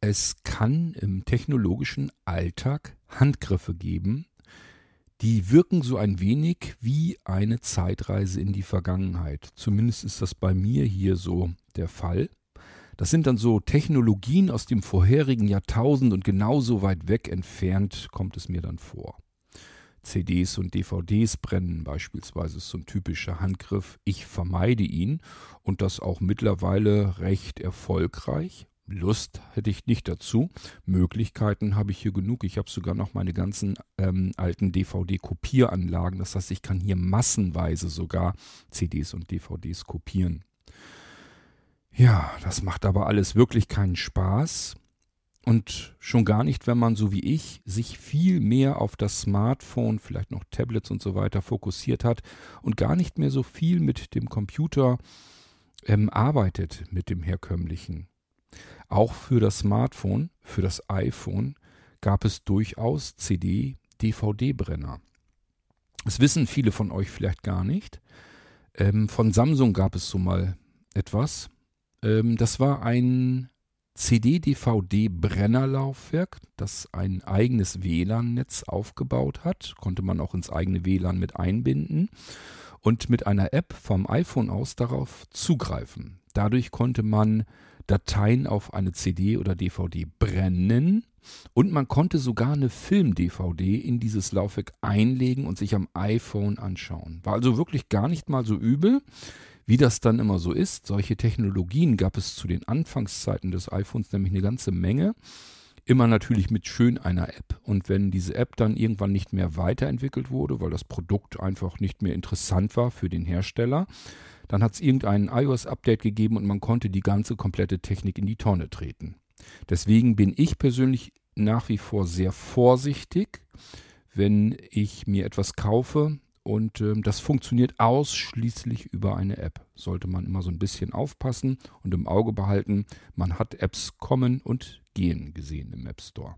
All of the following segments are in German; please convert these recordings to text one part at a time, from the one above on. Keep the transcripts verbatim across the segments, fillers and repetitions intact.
Es kann im technologischen Alltag Handgriffe geben, die wirken so ein wenig wie eine Zeitreise in die Vergangenheit. Zumindest ist das bei mir hier so der Fall. Das sind dann so Technologien aus dem vorherigen Jahrtausend und genauso weit weg entfernt kommt es mir dann vor. C Ds und D V Ds brennen beispielsweise ist so ein typischer Handgriff. Ich vermeide ihn und das auch mittlerweile recht erfolgreich. Lust hätte ich nicht dazu. Möglichkeiten habe ich hier genug. Ich habe sogar noch meine ganzen ähm, alten D V D-Kopieranlagen. Das heißt, ich kann hier massenweise sogar C Ds und D V Ds kopieren. Ja, das macht aber alles wirklich keinen Spaß. Und schon gar nicht, wenn man so wie ich sich viel mehr auf das Smartphone, vielleicht noch Tablets und so weiter fokussiert hat und gar nicht mehr so viel mit dem Computer ähm, arbeitet, mit dem herkömmlichen. Auch für das Smartphone, für das iPhone gab es durchaus C D, D V D-Brenner. Das wissen viele von euch vielleicht gar nicht. Ähm, von Samsung gab es so mal etwas. Ähm, das war ein C D-D V D-Brennerlaufwerk, das ein eigenes W L A N-Netz aufgebaut hat. Konnte man auch ins eigene W L A N mit einbinden und mit einer App vom iPhone aus darauf zugreifen. Dadurch konnte man Dateien auf eine C D oder D V D brennen und man konnte sogar eine Film-D V D in dieses Laufwerk einlegen und sich am iPhone anschauen. War also wirklich gar nicht mal so übel, wie das dann immer so ist. Solche Technologien gab es zu den Anfangszeiten des iPhones nämlich eine ganze Menge. Immer natürlich mit schön einer App. Und wenn diese App dann irgendwann nicht mehr weiterentwickelt wurde, weil das Produkt einfach nicht mehr interessant war für den Hersteller, dann hat es irgendein iOS-Update gegeben und man konnte die ganze komplette Technik in die Tonne treten. Deswegen bin ich persönlich nach wie vor sehr vorsichtig, wenn ich mir etwas kaufe und ähm, das funktioniert ausschließlich über eine App. Sollte man immer so ein bisschen aufpassen und im Auge behalten, man hat Apps kommen und gehen gesehen im App Store.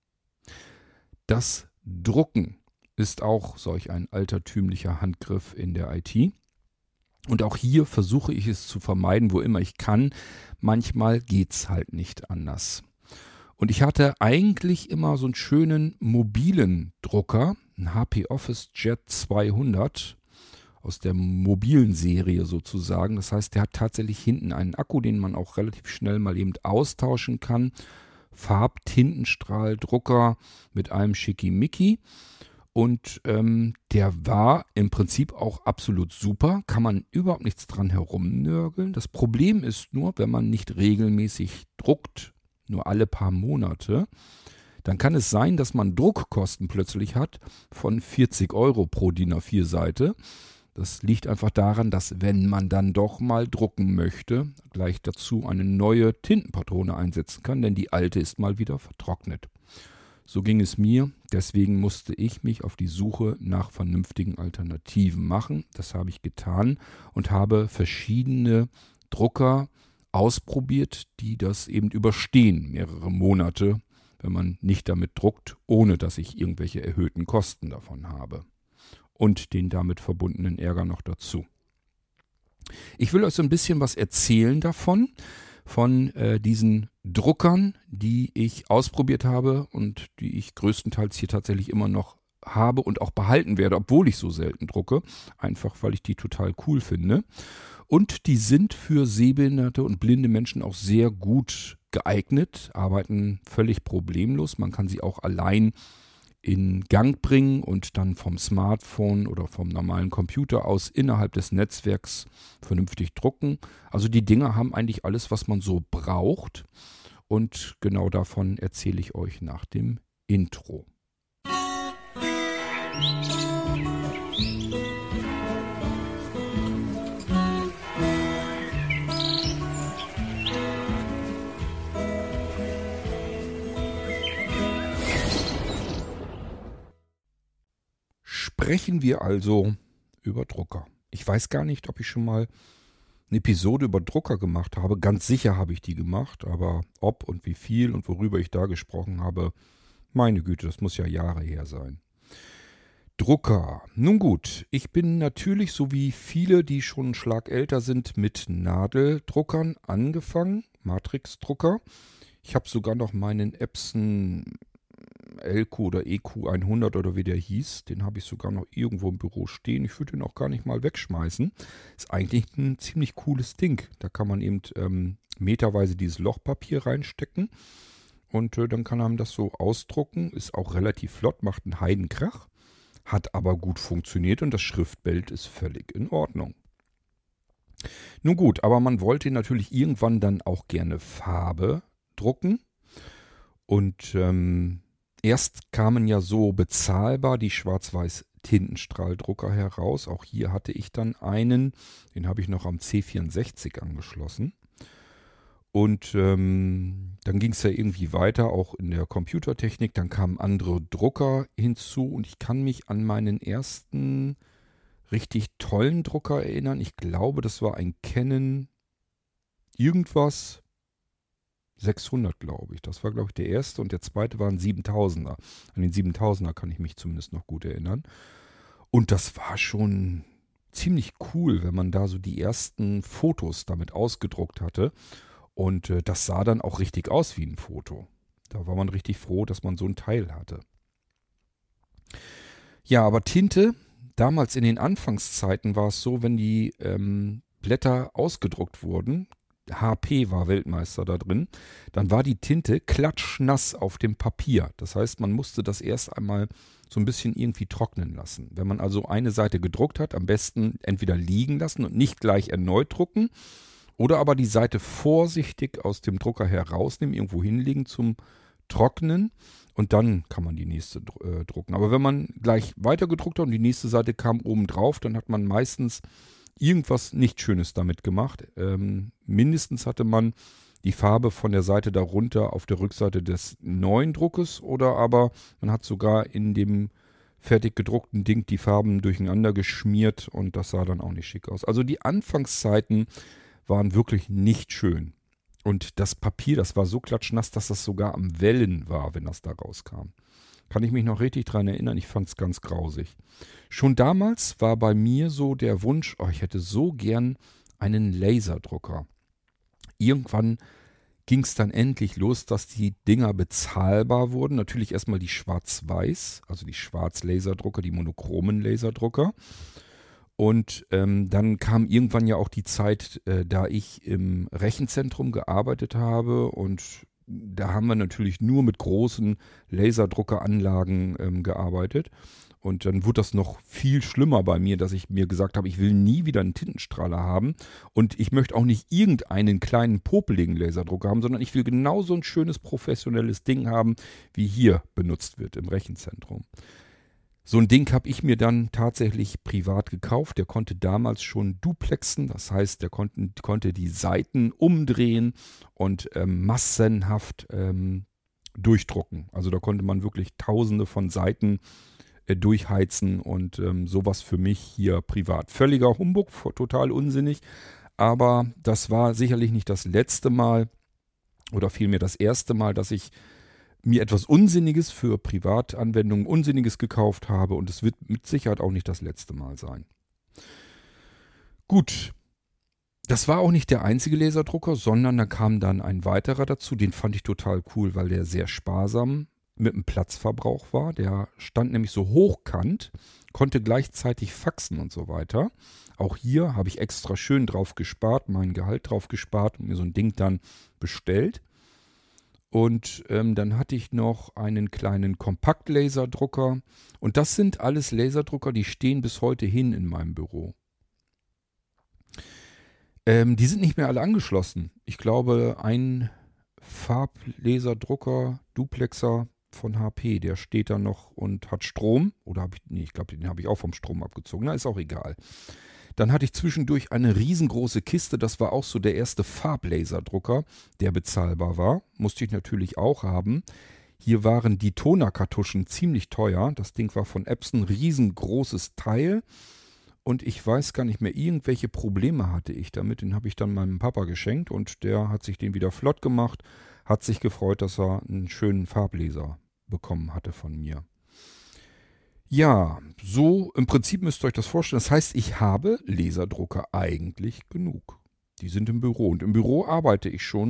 Das Drucken ist auch solch ein altertümlicher Handgriff in der I T. Und auch hier versuche ich es zu vermeiden, wo immer ich kann. Manchmal geht's halt nicht anders. Und ich hatte eigentlich immer so einen schönen mobilen Drucker, einen H P Office Jet zweihundert aus der mobilen Serie sozusagen. Das heißt, der hat tatsächlich hinten einen Akku, den man auch relativ schnell mal eben austauschen kann. Farbtintenstrahldrucker mit einem Schickimicki. Und ähm, der war im Prinzip auch absolut super, kann man überhaupt nichts dran herumnörgeln. Das Problem ist nur, wenn man nicht regelmäßig druckt, nur alle paar Monate, dann kann es sein, dass man Druckkosten plötzlich hat von vierzig Euro pro D I N A vier Seite. Das liegt einfach daran, dass wenn man dann doch mal drucken möchte, gleich dazu eine neue Tintenpatrone einsetzen kann, denn die alte ist mal wieder vertrocknet. So ging es mir, deswegen musste ich mich auf die Suche nach vernünftigen Alternativen machen. Das habe ich getan und habe verschiedene Drucker ausprobiert, die das eben überstehen, mehrere Monate, wenn man nicht damit druckt, ohne dass ich irgendwelche erhöhten Kosten davon habe. Und den damit verbundenen Ärger noch dazu. Ich will euch so ein bisschen was erzählen davon, von äh, diesen Druckern, die ich ausprobiert habe und die ich größtenteils hier tatsächlich immer noch habe und auch behalten werde, obwohl ich so selten drucke, einfach weil ich die total cool finde. Und die sind für sehbehinderte und blinde Menschen auch sehr gut geeignet, arbeiten völlig problemlos. Man kann sie auch allein in Gang bringen und dann vom Smartphone oder vom normalen Computer aus innerhalb des Netzwerks vernünftig drucken. Also die Dinger haben eigentlich alles, was man so braucht. Und genau davon erzähle ich euch nach dem Intro. Sprechen wir also über Drucker. Ich weiß gar nicht, ob ich schon mal eine Episode über Drucker gemacht habe. Ganz sicher habe ich die gemacht, aber ob und wie viel und worüber ich da gesprochen habe, meine Güte, das muss ja Jahre her sein. Drucker. Nun gut, ich bin natürlich so wie viele, die schon einen Schlag älter sind, mit Nadeldruckern angefangen, Matrixdrucker. Ich habe sogar noch meinen Epson L Q oder E Q hundert oder wie der hieß. Den habe ich sogar noch irgendwo im Büro stehen. Ich würde den auch gar nicht mal wegschmeißen. Ist eigentlich ein ziemlich cooles Ding. Da kann man eben ähm, meterweise dieses Lochpapier reinstecken. Und äh, dann kann man das so ausdrucken. Ist auch relativ flott, macht einen Heidenkrach. Hat aber gut funktioniert und das Schriftbild ist völlig in Ordnung. Nun gut, aber man wollte natürlich irgendwann dann auch gerne Farbe drucken. Und ähm, erst kamen ja so bezahlbar die Schwarz-Weiß-Tintenstrahldrucker heraus. Auch hier hatte ich dann einen, den habe ich noch am C vierundsechzig angeschlossen. Und ähm, dann ging es ja irgendwie weiter, auch in der Computertechnik. Dann kamen andere Drucker hinzu und ich kann mich an meinen ersten richtig tollen Drucker erinnern. Ich glaube, das war ein Canon irgendwas sechshundert, glaube ich. Das war, glaube ich, der erste und der zweite war ein siebentausender. An den siebentausender kann ich mich zumindest noch gut erinnern. Und das war schon ziemlich cool, wenn man da so die ersten Fotos damit ausgedruckt hatte. Und äh, das sah dann auch richtig aus wie ein Foto. Da war man richtig froh, dass man so ein Teil hatte. Ja, aber Tinte, damals in den Anfangszeiten war es so, wenn die ähm, Blätter ausgedruckt wurden, H P war Weltmeister da drin, dann war die Tinte klatschnass auf dem Papier. Das heißt, man musste das erst einmal so ein bisschen irgendwie trocknen lassen. Wenn man also eine Seite gedruckt hat, am besten entweder liegen lassen und nicht gleich erneut drucken oder aber die Seite vorsichtig aus dem Drucker herausnehmen, irgendwo hinlegen zum Trocknen und dann kann man die nächste äh, drucken. Aber wenn man gleich weiter gedruckt hat und die nächste Seite kam oben drauf, dann hat man meistens irgendwas nicht Schönes damit gemacht. Ähm, mindestens hatte man die Farbe von der Seite darunter auf der Rückseite des neuen Druckes oder aber man hat sogar in dem fertig gedruckten Ding die Farben durcheinander geschmiert und das sah dann auch nicht schick aus. Also die Anfangszeiten waren wirklich nicht schön. Und das Papier, das war so klatschnass, dass das sogar am Wellen war, wenn das da rauskam. Kann ich mich noch richtig dran erinnern, ich fand es ganz grausig. Schon damals war bei mir so der Wunsch, oh, ich hätte so gern einen Laserdrucker. Irgendwann ging es dann endlich los, dass die Dinger bezahlbar wurden. Natürlich erstmal die Schwarz-Weiß, also die Schwarz-Laserdrucker, die monochromen Laserdrucker. Und ähm, dann kam irgendwann ja auch die Zeit, äh, da ich im Rechenzentrum gearbeitet habe und da haben wir natürlich nur mit großen Laserdruckeranlagen ähm, gearbeitet. Und dann wurde das noch viel schlimmer bei mir, dass ich mir gesagt habe, ich will nie wieder einen Tintenstrahler haben. Und ich möchte auch nicht irgendeinen kleinen popeligen Laserdrucker haben, sondern ich will genauso ein schönes professionelles Ding haben, wie hier benutzt wird im Rechenzentrum. So ein Ding habe ich mir dann tatsächlich privat gekauft. Der konnte damals schon duplexen, das heißt, der konnte, konnte die Seiten umdrehen und ähm, massenhaft ähm, durchdrucken. Also da konnte man wirklich tausende von Seiten äh, durchheizen und ähm, sowas für mich hier privat. Völliger Humbug, total unsinnig, aber das war sicherlich nicht das letzte Mal oder vielmehr das erste Mal, dass ich mir etwas Unsinniges für Privatanwendungen, Unsinniges gekauft habe und es wird mit Sicherheit auch nicht das letzte Mal sein. Gut, das war auch nicht der einzige Laserdrucker, sondern da kam dann ein weiterer dazu, den fand ich total cool, weil der sehr sparsam mit dem Platzverbrauch war. Der stand nämlich so hochkant, konnte gleichzeitig faxen und so weiter. Auch hier habe ich extra schön drauf gespart, mein Gehalt drauf gespart und mir so ein Ding dann bestellt. Und ähm, dann hatte ich noch einen kleinen Kompaktlaserdrucker. Und das sind alles Laserdrucker, die stehen bis heute hin in meinem Büro. Ähm, die sind nicht mehr alle angeschlossen. Ich glaube, ein Farblaserdrucker, Duplexer von H P, der steht da noch und hat Strom. Oder habe ich, nee, ich glaube, den habe ich auch vom Strom abgezogen. Na, ist auch egal. Dann hatte ich zwischendurch eine riesengroße Kiste, das war auch so der erste Farblaserdrucker, der bezahlbar war. Musste ich natürlich auch haben. Hier waren die Tonerkartuschen ziemlich teuer. Das Ding war von Epson, riesengroßes Teil. Und ich weiß gar nicht mehr, irgendwelche Probleme hatte ich damit. Den habe ich dann meinem Papa geschenkt und der hat sich den wieder flott gemacht. Hat sich gefreut, dass er einen schönen Farblaser bekommen hatte von mir. Ja, so im Prinzip müsst ihr euch das vorstellen. Das heißt, ich habe Laserdrucker eigentlich genug. Die sind im Büro. Und im Büro arbeite ich schon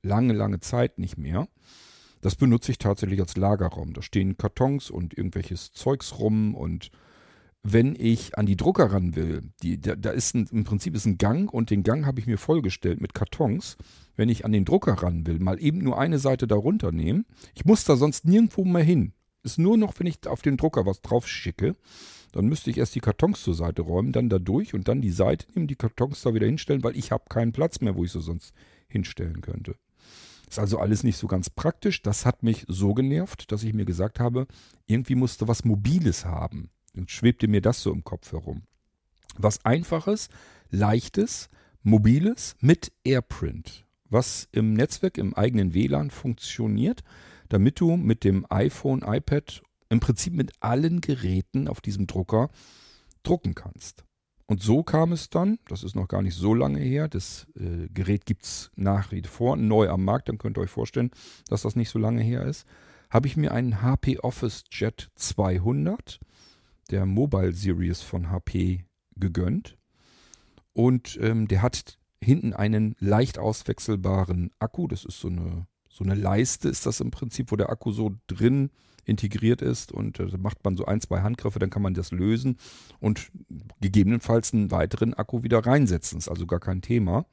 lange, lange Zeit nicht mehr. Das benutze ich tatsächlich als Lagerraum. Da stehen Kartons und irgendwelches Zeugs rum und wenn ich an die Drucker ran will, die, da, da ist ein, im Prinzip ist ein Gang und den Gang habe ich mir vollgestellt mit Kartons. Wenn ich an den Drucker ran will, mal eben nur eine Seite darunter nehmen. Ich muss da sonst nirgendwo mehr hin. Ist nur noch, wenn ich auf den Drucker was drauf schicke, dann müsste ich erst die Kartons zur Seite räumen, dann da durch und dann die Seite nehmen, die Kartons da wieder hinstellen, weil ich habe keinen Platz mehr, wo ich sie sonst hinstellen könnte. Ist also alles nicht so ganz praktisch. Das hat mich so genervt, dass ich mir gesagt habe, irgendwie musste was Mobiles haben. Dann schwebte mir das so im Kopf herum. Was Einfaches, Leichtes, Mobiles mit AirPrint, was im Netzwerk, im eigenen W L A N funktioniert, damit du mit dem iPhone, iPad, im Prinzip mit allen Geräten auf diesem Drucker drucken kannst. Und so kam es dann, das ist noch gar nicht so lange her, das äh, Gerät gibt es nach wie vor neu am Markt, dann könnt ihr euch vorstellen, dass das nicht so lange her ist, habe ich mir einen H P Office Jet zweihundert, der Mobile Series von H P, gegönnt. Und ähm, der hat hinten einen leicht auswechselbaren Akku. Das ist so eine, so eine Leiste, ist das im Prinzip, wo der Akku so drin integriert ist. Und äh, da macht man so ein, zwei Handgriffe, dann kann man das lösen und gegebenenfalls einen weiteren Akku wieder reinsetzen. Ist also gar kein Thema.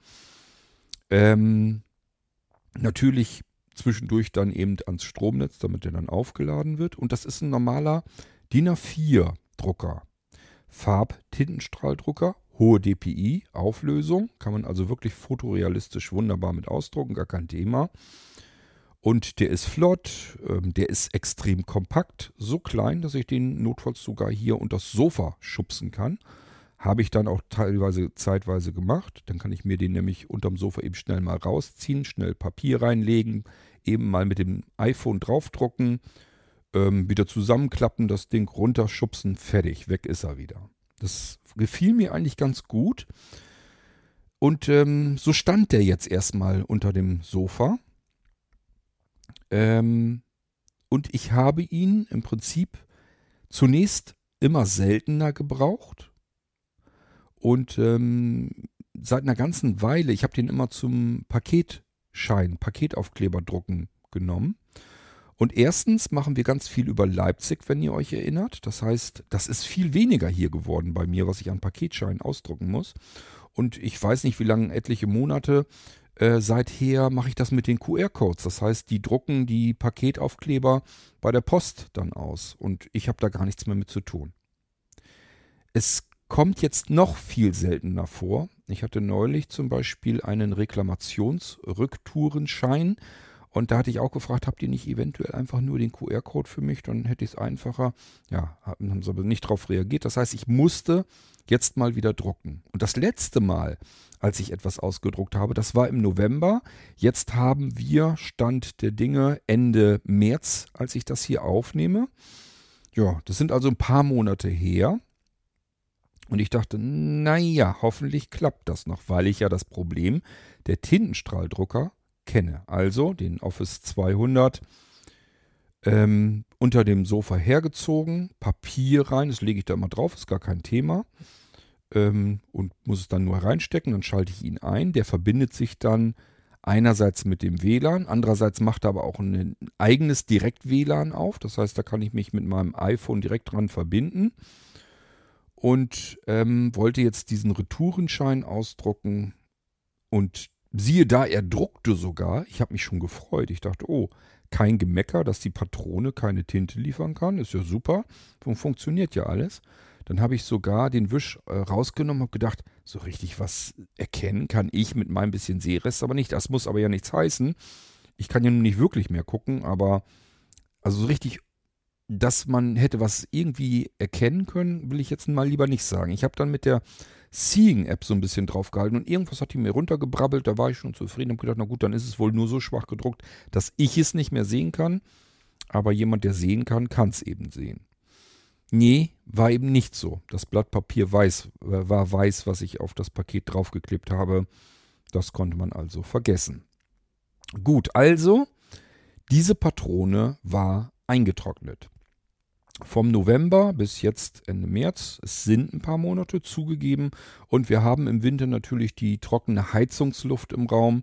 Ähm, natürlich zwischendurch dann eben ans Stromnetz, damit der dann aufgeladen wird. Und das ist ein normaler D I N A vier Drucker. Farb-Tintenstrahldrucker, hohe D P I, Auflösung, kann man also wirklich fotorealistisch wunderbar mit ausdrucken, gar kein Thema. Und der ist flott, ähm, der ist extrem kompakt, so klein, dass ich den notfalls sogar hier unter das Sofa schubsen kann. Habe ich dann auch teilweise zeitweise gemacht. Dann kann ich mir den nämlich unterm Sofa eben schnell mal rausziehen, schnell Papier reinlegen, eben mal mit dem iPhone draufdrucken, ähm, wieder zusammenklappen, das Ding runterschubsen, fertig, weg ist er wieder. Das gefiel mir eigentlich ganz gut. Und ähm, so stand der jetzt erstmal unter dem Sofa. Ähm, und ich habe ihn im Prinzip zunächst immer seltener gebraucht. Und ähm, seit einer ganzen Weile, ich habe den immer zum Paketschein, Paketaufkleber drucken genommen. Und erstens machen wir ganz viel über Leipzig, wenn ihr euch erinnert. Das heißt, das ist viel weniger hier geworden bei mir, was ich an Paketscheinen ausdrucken muss. Und ich weiß nicht, wie lange, etliche Monate äh, seither mache ich das mit den Q R-Codes. Das heißt, die drucken die Paketaufkleber bei der Post dann aus. Und ich habe da gar nichts mehr mit zu tun. Es kommt jetzt noch viel seltener vor. Ich hatte neulich zum Beispiel einen Reklamationsrücktourenschein. Und da hatte ich auch gefragt, habt ihr nicht eventuell einfach nur den Q R-Code für mich? Dann hätte ich es einfacher. Ja, haben sie aber nicht darauf reagiert. Das heißt, ich musste jetzt mal wieder drucken. Und das letzte Mal, als ich etwas ausgedruckt habe, das war im November. Jetzt haben wir, Stand der Dinge, Ende März, als ich das hier aufnehme. Ja, das sind also ein paar Monate her. Und ich dachte, naja, hoffentlich klappt das noch, weil ich ja das Problem der Tintenstrahldrucker kenne. Also den Office zweihundert ähm, unter dem Sofa hergezogen, Papier rein, das lege ich da immer drauf, ist gar kein Thema. Ähm, und muss es dann nur reinstecken, dann schalte ich ihn ein. Der verbindet sich dann einerseits mit dem W L A N, andererseits macht er aber auch ein eigenes Direkt-W L A N auf. Das heißt, da kann ich mich mit meinem iPhone direkt dran verbinden. Und ähm, wollte jetzt diesen Retourenschein ausdrucken und siehe da, er druckte sogar. Ich habe mich schon gefreut. Ich dachte, oh, kein Gemecker, dass die Patrone keine Tinte liefern kann. Ist ja super. Funktioniert ja alles. Dann habe ich sogar den Wisch äh, rausgenommen und habe gedacht, so richtig was erkennen kann ich mit meinem bisschen Sehrest aber nicht. Das muss aber ja nichts heißen. Ich kann ja nun nicht wirklich mehr gucken, aber also so richtig, dass man hätte was irgendwie erkennen können, will ich jetzt mal lieber nicht sagen. Ich habe dann mit der Seeing-App so ein bisschen drauf gehalten und irgendwas hat die mir runtergebrabbelt, da war ich schon zufrieden und habe gedacht, na gut, dann ist es wohl nur so schwach gedruckt, dass ich es nicht mehr sehen kann, aber jemand, der sehen kann, kann es eben sehen. Nee, war eben nicht so. Das Blatt Papier weiß, äh, war weiß, was ich auf das Paket draufgeklebt habe. Das konnte man also vergessen. Gut, also, diese Patrone war eingetrocknet. Vom November bis jetzt Ende März, es sind ein paar Monate zugegeben und wir haben im Winter natürlich die trockene Heizungsluft im Raum.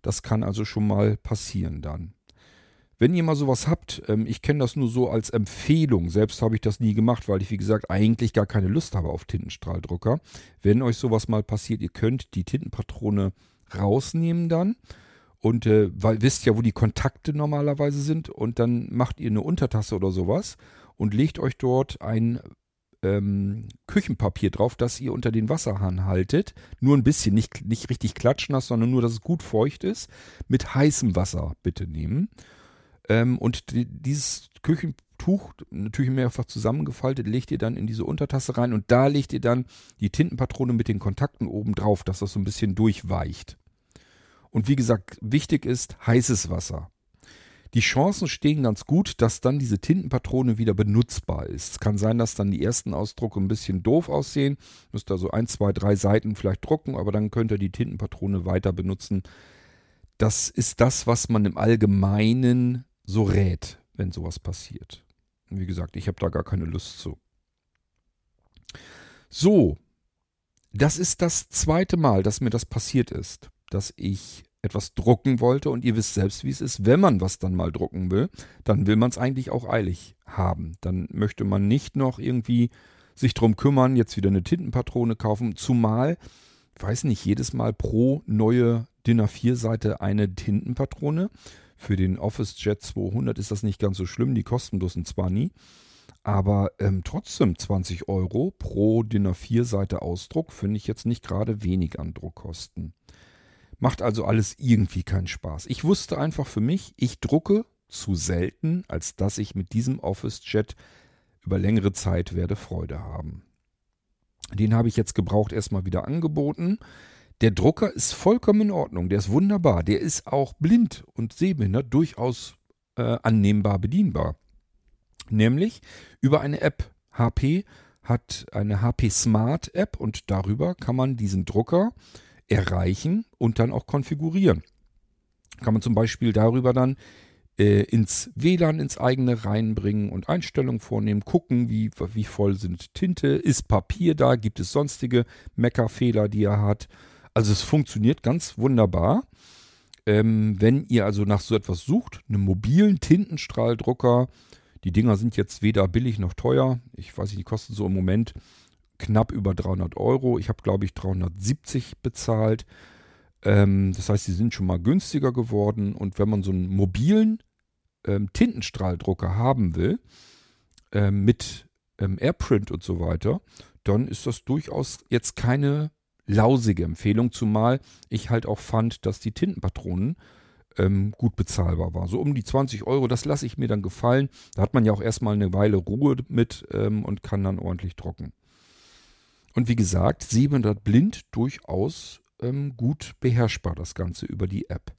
Das kann also schon mal passieren dann. Wenn ihr mal sowas habt, ähm, ich kenne das nur so als Empfehlung. Selbst habe ich das nie gemacht, weil ich, wie gesagt, eigentlich gar keine Lust habe auf Tintenstrahldrucker. Wenn euch sowas mal passiert, ihr könnt die Tintenpatrone rausnehmen dann. Und äh, weil wisst ja, wo die Kontakte normalerweise sind. Und dann macht ihr eine Untertasse oder sowas und legt euch dort ein ähm, Küchenpapier drauf, das ihr unter den Wasserhahn haltet. Nur ein bisschen, nicht, nicht richtig klatschnass, sondern nur, dass es gut feucht ist. Mit heißem Wasser bitte nehmen. Ähm, und die, dieses Küchentuch, natürlich mehrfach zusammengefaltet, legt ihr dann in diese Untertasse rein. Und da legt ihr dann die Tintenpatrone mit den Kontakten oben drauf, dass das so ein bisschen durchweicht. Und wie gesagt, wichtig ist heißes Wasser. Die Chancen stehen ganz gut, dass dann diese Tintenpatrone wieder benutzbar ist. Es kann sein, dass dann die ersten Ausdrucke ein bisschen doof aussehen. Müsst also ein, zwei, drei Seiten vielleicht drucken, aber dann könnt ihr die Tintenpatrone weiter benutzen. Das ist das, was man im Allgemeinen so rät, wenn sowas passiert. Und wie gesagt, ich habe da gar keine Lust zu. So, das ist das zweite Mal, dass mir das passiert ist, dass ich etwas drucken wollte und ihr wisst selbst, wie es ist, wenn man was dann mal drucken will, dann will man es eigentlich auch eilig haben. Dann möchte man nicht noch irgendwie sich drum kümmern, jetzt wieder eine Tintenpatrone kaufen, zumal, ich weiß nicht, jedes Mal pro neue D I N A vier Seite eine Tintenpatrone. Für den OfficeJet zweihundert ist das nicht ganz so schlimm, die kosten bloß ein Zwanni. Aber ähm, trotzdem zwanzig Euro pro D I N A vier Seite Ausdruck finde ich jetzt nicht gerade wenig an Druckkosten. Macht also alles irgendwie keinen Spaß. Ich wusste einfach für mich, ich drucke zu selten, als dass ich mit diesem OfficeJet über längere Zeit werde Freude haben. Den habe ich jetzt gebraucht erstmal wieder angeboten. Der Drucker ist vollkommen in Ordnung, der ist wunderbar. Der ist auch blind und sehbehindert durchaus äh, annehmbar bedienbar. Nämlich über eine App. H P hat eine H P Smart App und darüber kann man diesen Drucker erreichen und dann auch konfigurieren. Kann man zum Beispiel darüber dann äh, ins W L A N, ins eigene reinbringen und Einstellungen vornehmen, gucken, wie, wie voll sind Tinte, ist Papier da, gibt es sonstige Meckerfehler, die er hat. Also es funktioniert ganz wunderbar. Ähm, wenn ihr also nach so etwas sucht, einen mobilen Tintenstrahldrucker, die Dinger sind jetzt weder billig noch teuer. Ich weiß nicht, die kosten so im Moment knapp über dreihundert Euro. Ich habe, glaube ich, dreihundertsiebzig bezahlt. Ähm, das heißt, die sind schon mal günstiger geworden. Und wenn man so einen mobilen ähm, Tintenstrahldrucker haben will, ähm, mit ähm, AirPrint und so weiter, dann ist das durchaus jetzt keine lausige Empfehlung. Zumal ich halt auch fand, dass die Tintenpatronen ähm, gut bezahlbar waren. So um die zwanzig Euro, das lasse ich mir dann gefallen. Da hat man ja auch erstmal eine Weile Ruhe mit ähm, und kann dann ordentlich drucken. Und wie gesagt, sehbehindert blind durchaus ähm, gut beherrschbar, das Ganze über die App.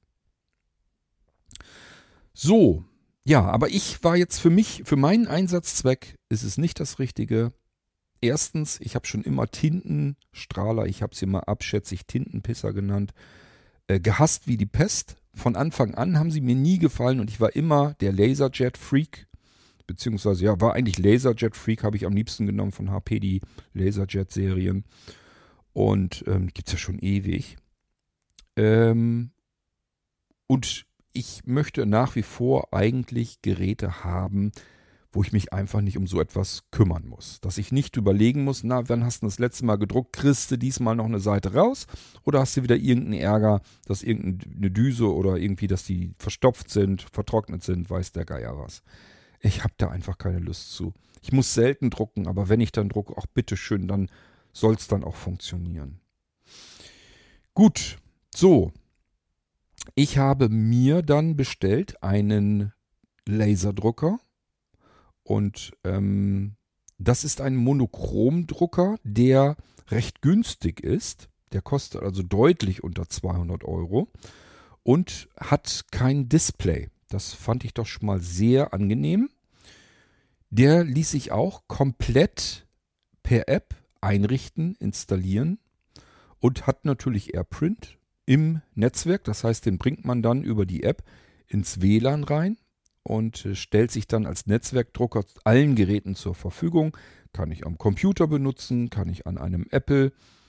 So, ja, aber ich war jetzt für mich, für meinen Einsatzzweck ist es nicht das Richtige. Erstens, ich habe schon immer Tintenstrahler, ich habe sie mal abschätzig Tintenpisser genannt, äh, gehasst wie die Pest. Von Anfang an haben sie mir nie gefallen und ich war immer der Laserjet-Freak. Beziehungsweise, ja, war eigentlich Laserjet-Freak, habe ich am liebsten genommen von H P, die Laserjet-Serien. Und ähm, gibt es ja schon ewig. Ähm, und ich möchte nach wie vor eigentlich Geräte haben, wo ich mich einfach nicht um so etwas kümmern muss. Dass ich nicht überlegen muss, na, wann hast du das letzte Mal gedruckt, kriegst du diesmal noch eine Seite raus? Oder hast du wieder irgendeinen Ärger, dass irgendeine Düse oder irgendwie, dass die verstopft sind, vertrocknet sind, weiß der Geier was. Ich habe da einfach keine Lust zu. Ich muss selten drucken, aber wenn ich dann drucke, auch bitteschön, dann soll es dann auch funktionieren. Gut, so. Ich habe mir dann bestellt einen Laserdrucker und ähm, das ist ein Monochromdrucker, der recht günstig ist. Der kostet also deutlich unter zweihundert Euro und hat kein Display. Das fand ich doch schon mal sehr angenehm. Der ließ sich auch komplett per App einrichten, installieren und hat natürlich AirPrint im Netzwerk. Das heißt, den bringt man dann über die App ins W L A N rein und stellt sich dann als Netzwerkdrucker allen Geräten zur Verfügung. Kann ich am Computer benutzen, kann ich an einem Apple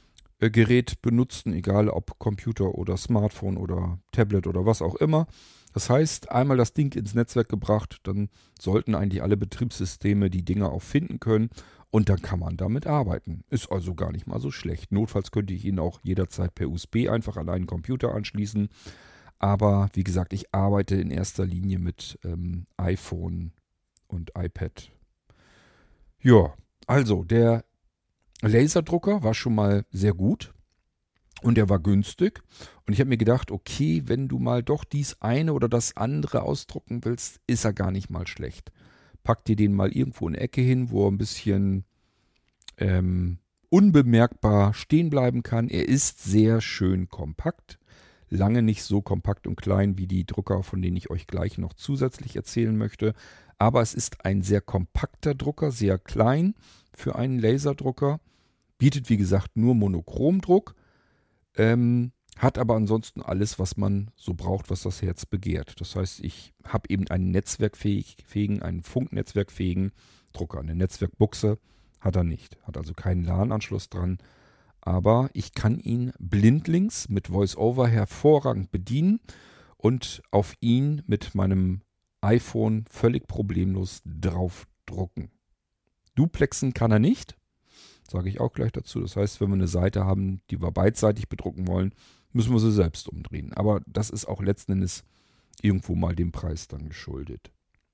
äh, Gerät benutzen, egal ob Computer oder Smartphone oder Tablet oder was auch immer. Das heißt, einmal das Ding ins Netzwerk gebracht, dann sollten eigentlich alle Betriebssysteme die Dinger auch finden können und dann kann man damit arbeiten. Ist also gar nicht mal so schlecht. Notfalls könnte ich ihn auch jederzeit per U S B einfach an einen Computer anschließen. Aber wie gesagt, ich arbeite in erster Linie mit ähm, iPhone und iPad. Ja, also der Laserdrucker war schon mal sehr gut. Und er war günstig. Und ich habe mir gedacht, okay, wenn du mal doch dies eine oder das andere ausdrucken willst, ist er gar nicht mal schlecht. Pack dir den mal irgendwo in eine Ecke hin, wo er ein bisschen ähm, unbemerkbar stehen bleiben kann. Er ist sehr schön kompakt. Lange nicht so kompakt und klein wie die Drucker, von denen ich euch gleich noch zusätzlich erzählen möchte. Aber es ist ein sehr kompakter Drucker, sehr klein für einen Laserdrucker. Bietet, wie gesagt, nur Monochromdruck. Ähm, hat aber ansonsten alles, was man so braucht, was das Herz begehrt. Das heißt, ich habe eben einen netzwerkfähigen, einen funknetzwerkfähigen Drucker. Eine Netzwerkbuchse hat er nicht. Hat also keinen LAN-Anschluss dran. Aber ich kann ihn blindlings mit VoiceOver hervorragend bedienen und auf ihn mit meinem iPhone völlig problemlos draufdrucken. Duplexen kann er nicht. Sage ich auch gleich dazu. Das heißt, wenn wir eine Seite haben, die wir beidseitig bedrucken wollen, müssen wir sie selbst umdrehen. Aber das ist auch letzten Endes irgendwo mal dem Preis dann geschuldet.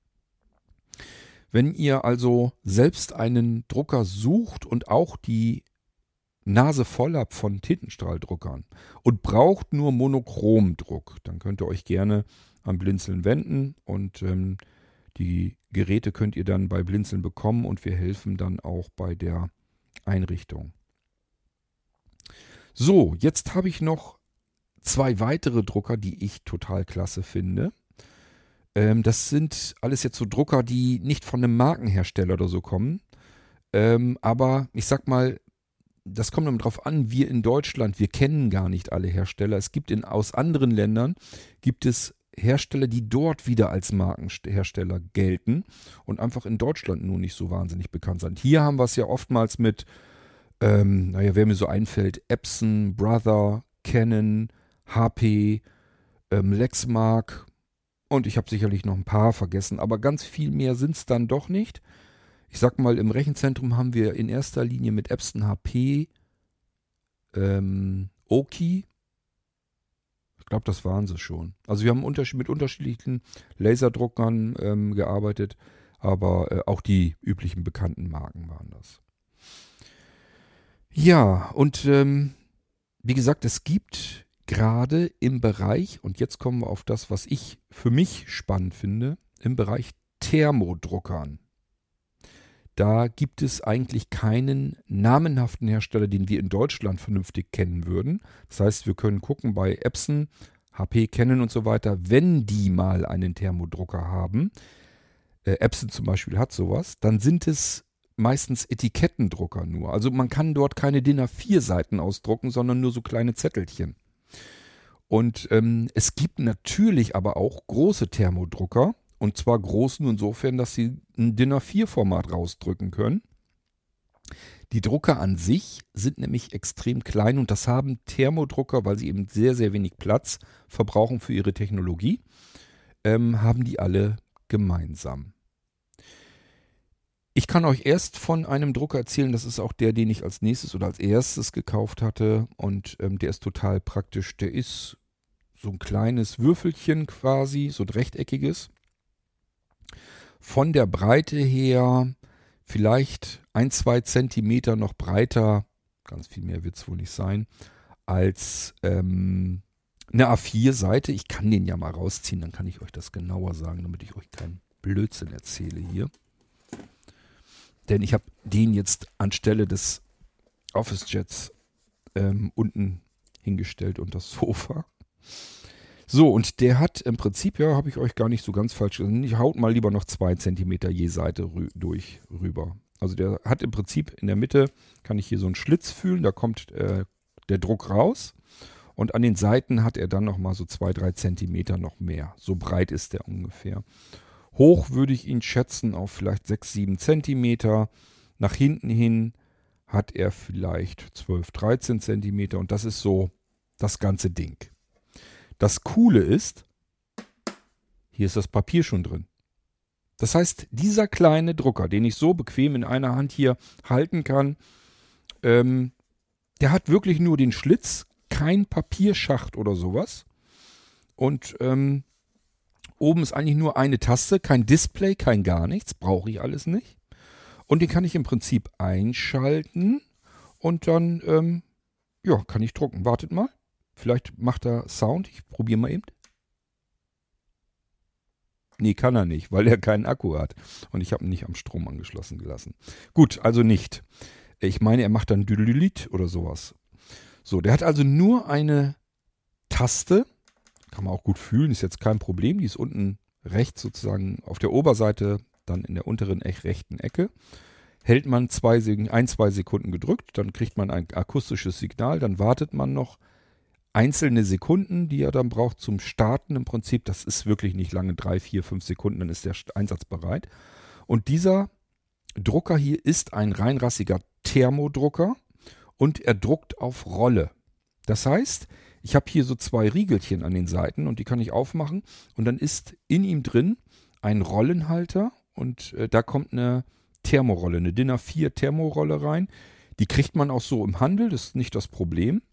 Wenn ihr also selbst einen Drucker sucht und auch die Nase voll habt von Tintenstrahldruckern und braucht nur Monochromdruck, dann könnt ihr euch gerne an Blinzeln wenden und ähm, die Geräte könnt ihr dann bei Blinzeln bekommen und wir helfen dann auch bei der Einrichtung. So, jetzt habe ich noch zwei weitere Drucker, die ich total klasse finde. Ähm, das sind alles jetzt so Drucker, die nicht von einem Markenhersteller oder so kommen. Ähm, aber ich sag mal, das kommt immer drauf an, wir in Deutschland, wir kennen gar nicht alle Hersteller. Es gibt in, aus anderen Ländern, gibt es Hersteller, die dort wieder als Markenhersteller gelten und einfach in Deutschland nur nicht so wahnsinnig bekannt sind. Hier haben wir es ja oftmals mit, ähm, naja, wer mir so einfällt, Epson, Brother, Canon, H P, ähm, Lexmark und ich habe sicherlich noch ein paar vergessen, aber ganz viel mehr sind es dann doch nicht. Ich sag mal, im Rechenzentrum haben wir in erster Linie mit Epson, H P, ähm, Oki. Ich glaube, das waren sie schon. Also wir haben unterschied- mit unterschiedlichen Laserdruckern ähm, gearbeitet, aber äh, auch die üblichen bekannten Marken waren das. Ja, und ähm, wie gesagt, es gibt gerade im Bereich, und jetzt kommen wir auf das, was ich für mich spannend finde, im Bereich Thermodruckern. Da gibt es eigentlich keinen namenhaften Hersteller, den wir in Deutschland vernünftig kennen würden. Das heißt, wir können gucken bei Epson, H P, Canon und so weiter, wenn die mal einen Thermodrucker haben. Äh, Epson zum Beispiel hat sowas, dann sind es meistens Etikettendrucker nur. Also man kann dort keine D I N A vier Seiten ausdrucken, sondern nur so kleine Zettelchen. Und ähm, es gibt natürlich aber auch große Thermodrucker. Und zwar groß nur insofern, dass sie ein D I N A vier Format rausdrücken können. Die Drucker an sich sind nämlich extrem klein und das haben Thermodrucker, weil sie eben sehr, sehr wenig Platz verbrauchen für ihre Technologie, ähm, haben die alle gemeinsam. Ich kann euch erst von einem Drucker erzählen, das ist auch der, den ich als nächstes oder als erstes gekauft hatte und ähm, der ist total praktisch. Der ist so ein kleines Würfelchen quasi, so ein rechteckiges. Von der Breite her vielleicht ein, zwei Zentimeter noch breiter, ganz viel mehr wird es wohl nicht sein, als ähm, eine A vier Seite. Ich kann den ja mal rausziehen, dann kann ich euch das genauer sagen, damit ich euch keinen Blödsinn erzähle hier. Denn ich habe den jetzt anstelle des Office Jets ähm, unten hingestellt und das Sofa. So, und der hat im Prinzip, ja, habe ich euch gar nicht so ganz falsch gesagt, ich haut mal lieber noch zwei Zentimeter je Seite rü- durch rüber. Also der hat im Prinzip in der Mitte, kann ich hier so einen Schlitz fühlen, da kommt äh, der Druck raus. Und an den Seiten hat er dann nochmal so zwei, drei Zentimeter noch mehr. So breit ist der ungefähr. Hoch würde ich ihn schätzen auf vielleicht sechs, sieben Zentimeter. Nach hinten hin hat er vielleicht zwölf, dreizehn Zentimeter und das ist so das ganze Ding. Das Coole ist, hier ist das Papier schon drin. Das heißt, dieser kleine Drucker, den ich so bequem in einer Hand hier halten kann, ähm, der hat wirklich nur den Schlitz, kein Papierschacht oder sowas. Und ähm, oben ist eigentlich nur eine Taste, kein Display, kein gar nichts, brauche ich alles nicht. Und den kann ich im Prinzip einschalten und dann ähm, ja, kann ich drucken. Wartet mal, vielleicht macht er Sound, ich probiere mal eben. Nee, kann er nicht, weil er keinen Akku hat. Und ich habe ihn nicht am Strom angeschlossen gelassen. Gut, also nicht. Ich meine, er macht dann Düdelülit oder sowas. So, der hat also nur eine Taste. Kann man auch gut fühlen, ist jetzt kein Problem. Die ist unten rechts sozusagen auf der Oberseite, dann in der unteren rechten Ecke. Hält man zwei, ein, zwei Sekunden gedrückt, dann kriegt man ein akustisches Signal, dann wartet man noch einzelne Sekunden, die er dann braucht zum Starten im Prinzip. Das ist wirklich nicht lange, drei, vier, fünf Sekunden, dann ist der Einsatz bereit. Und dieser Drucker hier ist ein reinrassiger Thermodrucker und er druckt auf Rolle. Das heißt, ich habe hier so zwei Riegelchen an den Seiten und die kann ich aufmachen und dann ist in ihm drin ein Rollenhalter und äh, da kommt eine Thermorolle, eine D I N A vier Thermorolle rein. Die kriegt man auch so im Handel, das ist nicht das Problem.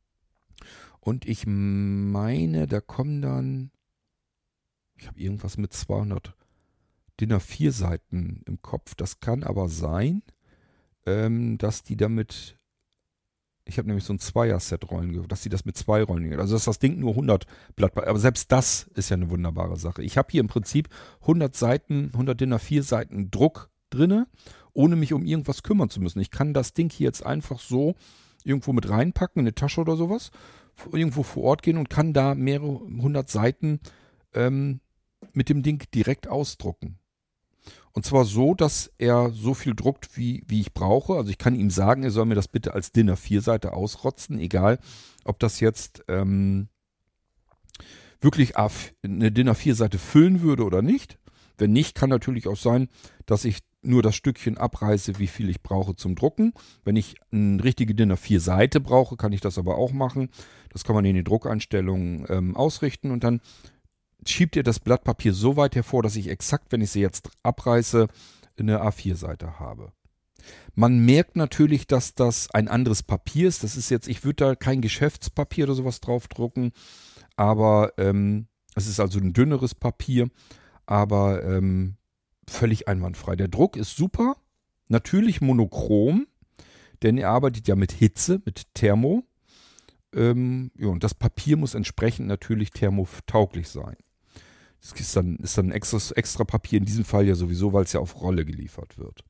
Und ich meine, da kommen dann, ich habe irgendwas mit zweihundert D I N A vier Seiten im Kopf. Das kann aber sein, ähm, dass die damit, ich habe nämlich so ein Zweier-Set Rollen, dass die das mit zwei Rollen, also dass das Ding nur hundert Blatt, aber selbst das ist ja eine wunderbare Sache. Ich habe hier im Prinzip hundert Seiten, hundert D I N A vier Seiten Druck drinne, ohne mich um irgendwas kümmern zu müssen. Ich kann das Ding hier jetzt einfach so irgendwo mit reinpacken, in eine Tasche oder sowas, irgendwo vor Ort gehen und kann da mehrere hundert Seiten ähm, mit dem Ding direkt ausdrucken. Und zwar so, dass er so viel druckt, wie, wie ich brauche. Also ich kann ihm sagen, er soll mir das bitte als D I N A vier Seite ausrotzen, egal ob das jetzt ähm, wirklich eine D I N A vier Seite füllen würde oder nicht. Wenn nicht, kann natürlich auch sein, dass ich nur das Stückchen abreiße, wie viel ich brauche zum Drucken. Wenn ich eine richtige D I N A vier Seite brauche, kann ich das aber auch machen. Das kann man in den Druckeinstellungen ähm, ausrichten und dann schiebt ihr das Blatt Papier so weit hervor, dass ich exakt, wenn ich sie jetzt abreiße, eine A vier Seite habe. Man merkt natürlich, dass das ein anderes Papier ist. Das ist jetzt, ich würde da kein Geschäftspapier oder sowas drauf drucken, aber ähm, es ist also ein dünneres Papier, aber ähm, völlig einwandfrei. Der Druck ist super, natürlich monochrom, denn er arbeitet ja mit Hitze, mit Thermo. Ähm, ja, und das Papier muss entsprechend natürlich thermotauglich sein. Das ist dann, ist dann extra, extra Papier, in diesem Fall ja sowieso, weil es ja auf Rolle geliefert wird.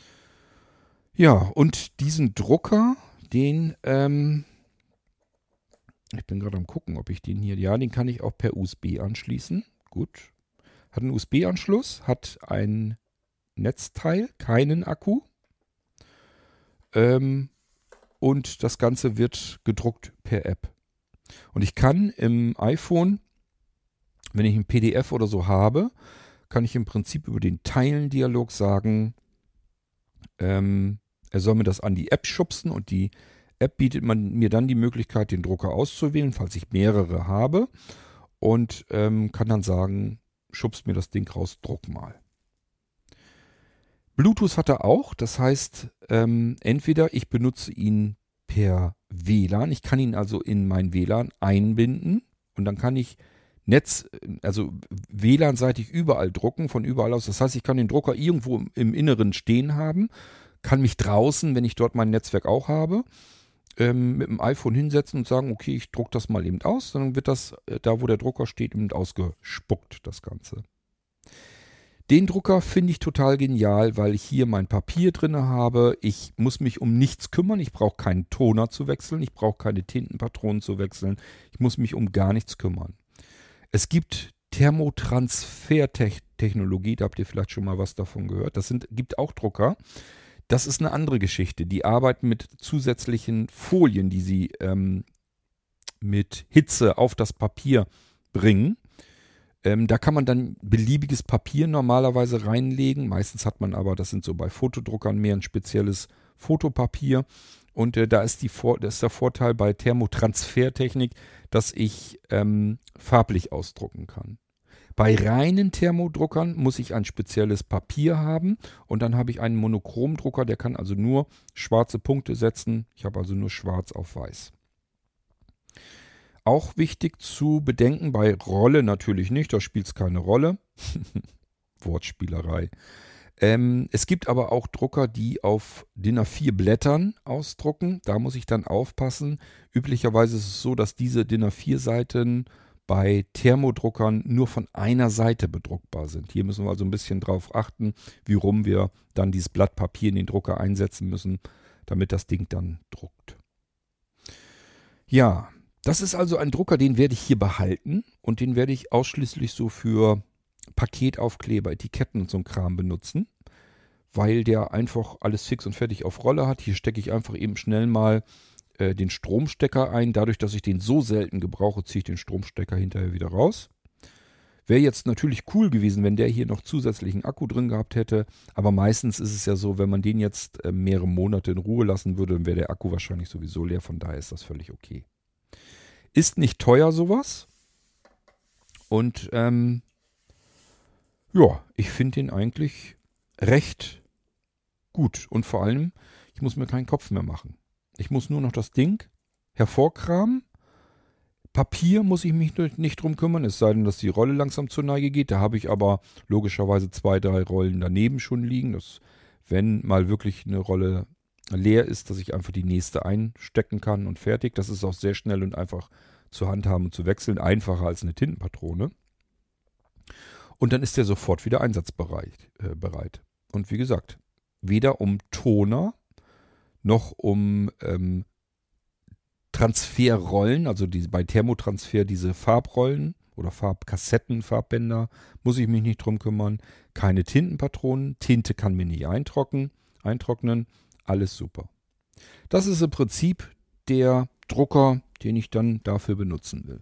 Ja, und diesen Drucker, den, ähm, ich bin gerade am gucken, ob ich den hier, ja, den kann ich auch per U S B anschließen. Gut. Hat einen U S B-Anschluss, hat ein Netzteil, keinen Akku. Ähm, und das Ganze wird gedruckt per App. Und ich kann im iPhone, wenn ich ein P D F oder so habe, kann ich im Prinzip über den Teilen-Dialog sagen, ähm, er soll mir das an die App schubsen und die App bietet man mir dann die Möglichkeit, den Drucker auszuwählen, falls ich mehrere habe und ähm, kann dann sagen, schubst mir das Ding raus, druck mal. Bluetooth hat er auch, das heißt, ähm, entweder ich benutze ihn per W L A N, ich kann ihn also in mein W L A N einbinden und dann kann ich Netz, also W L A N-seitig überall drucken, von überall aus. Das heißt, ich kann den Drucker irgendwo im, im Inneren stehen haben, kann mich draußen, wenn ich dort mein Netzwerk auch habe, ähm, mit dem iPhone hinsetzen und sagen, okay, ich drucke das mal eben aus. Dann wird das, äh, da wo der Drucker steht, eben ausgespuckt, das Ganze. Den Drucker finde ich total genial, weil ich hier mein Papier drin habe. Ich muss mich um nichts kümmern. Ich brauche keinen Toner zu wechseln. Ich brauche keine Tintenpatronen zu wechseln. Ich muss mich um gar nichts kümmern. Es gibt Thermotransfertechnologie, da habt ihr vielleicht schon mal was davon gehört. Das sind, gibt auch Drucker. Das ist eine andere Geschichte. Die arbeiten mit zusätzlichen Folien, die sie ähm, mit Hitze auf das Papier bringen. Ähm, da kann man dann beliebiges Papier normalerweise reinlegen. Meistens hat man aber, das sind so bei Fotodruckern, mehr ein spezielles Fotopapier. Und äh, da ist, die Vor- das ist der Vorteil bei Thermotransfertechnik, dass ich ähm, farblich ausdrucken kann. Bei reinen Thermodruckern muss ich ein spezielles Papier haben und dann habe ich einen Monochromdrucker, der kann also nur schwarze Punkte setzen. Ich habe also nur schwarz auf weiß. Auch wichtig zu bedenken, bei Rolle natürlich nicht, da spielt es keine Rolle. Wortspielerei. Ähm, es gibt aber auch Drucker, die auf D I N A vier Blättern ausdrucken. Da muss ich dann aufpassen. Üblicherweise ist es so, dass diese D I N A vier Seiten bei Thermodruckern nur von einer Seite bedruckbar sind. Hier müssen wir also ein bisschen drauf achten, wie rum wir dann dieses Blatt Papier in den Drucker einsetzen müssen, damit das Ding dann druckt. Ja, das ist also ein Drucker, den werde ich hier behalten und den werde ich ausschließlich so für Paketaufkleber, Etiketten und so ein Kram benutzen, weil der einfach alles fix und fertig auf Rolle hat. Hier stecke ich einfach eben schnell mal äh, den Stromstecker ein. Dadurch, dass ich den so selten gebrauche, ziehe ich den Stromstecker hinterher wieder raus. Wäre jetzt natürlich cool gewesen, wenn der hier noch zusätzlichen Akku drin gehabt hätte. Aber meistens ist es ja so, wenn man den jetzt äh, mehrere Monate in Ruhe lassen würde, dann wäre der Akku wahrscheinlich sowieso leer. Von daher ist das völlig okay. Ist nicht teuer sowas. Und ähm, ja, ich finde den eigentlich recht gut. Und vor allem, ich muss mir keinen Kopf mehr machen. Ich muss nur noch das Ding hervorkramen. Papier muss ich mich nicht drum kümmern, es sei denn, dass die Rolle langsam zur Neige geht. Da habe ich aber logischerweise zwei, drei Rollen daneben schon liegen. Dass, wenn mal wirklich eine Rolle leer ist, dass ich einfach die nächste einstecken kann und fertig. Das ist auch sehr schnell und einfach zu handhaben und zu wechseln. Einfacher als eine Tintenpatrone. Und dann ist der sofort wieder einsatzbereit. Äh, bereit. Und wie gesagt, weder um Toner noch um ähm, Transferrollen, also die, bei Thermotransfer diese Farbrollen oder Farbkassetten, Farbbänder, muss ich mich nicht drum kümmern. Keine Tintenpatronen, Tinte kann mir nicht eintrocknen, eintrocknen, alles super. Das ist im Prinzip der Drucker, den ich dann dafür benutzen will.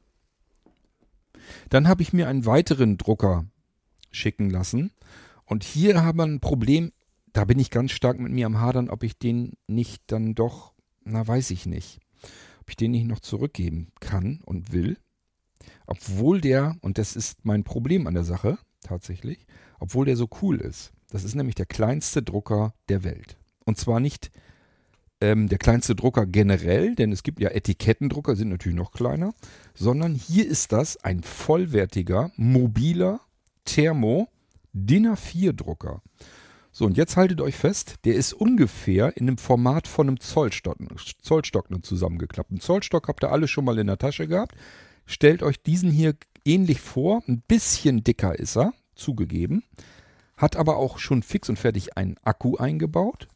Dann habe ich mir einen weiteren Drucker schicken lassen und hier haben wir ein Problem, da bin ich ganz stark mit mir am Hadern, ob ich den nicht dann doch, na weiß ich nicht, ob ich den nicht noch zurückgeben kann und will, obwohl der, und das ist mein Problem an der Sache tatsächlich, obwohl der so cool ist. Das ist nämlich der kleinste Drucker der Welt. Und zwar nicht ähm, der kleinste Drucker generell, denn es gibt ja Etikettendrucker, sind natürlich noch kleiner, sondern hier ist das ein vollwertiger, mobiler Thermo D I N A vier Drucker. So, und jetzt haltet euch fest, der ist ungefähr in dem Format von einem Zollstock, Zollstock nur zusammengeklappt. Einen Zollstock habt ihr alle schon mal in der Tasche gehabt. Stellt euch diesen hier ähnlich vor. Ein bisschen dicker ist er, zugegeben. Hat aber auch schon fix und fertig einen Akku eingebaut.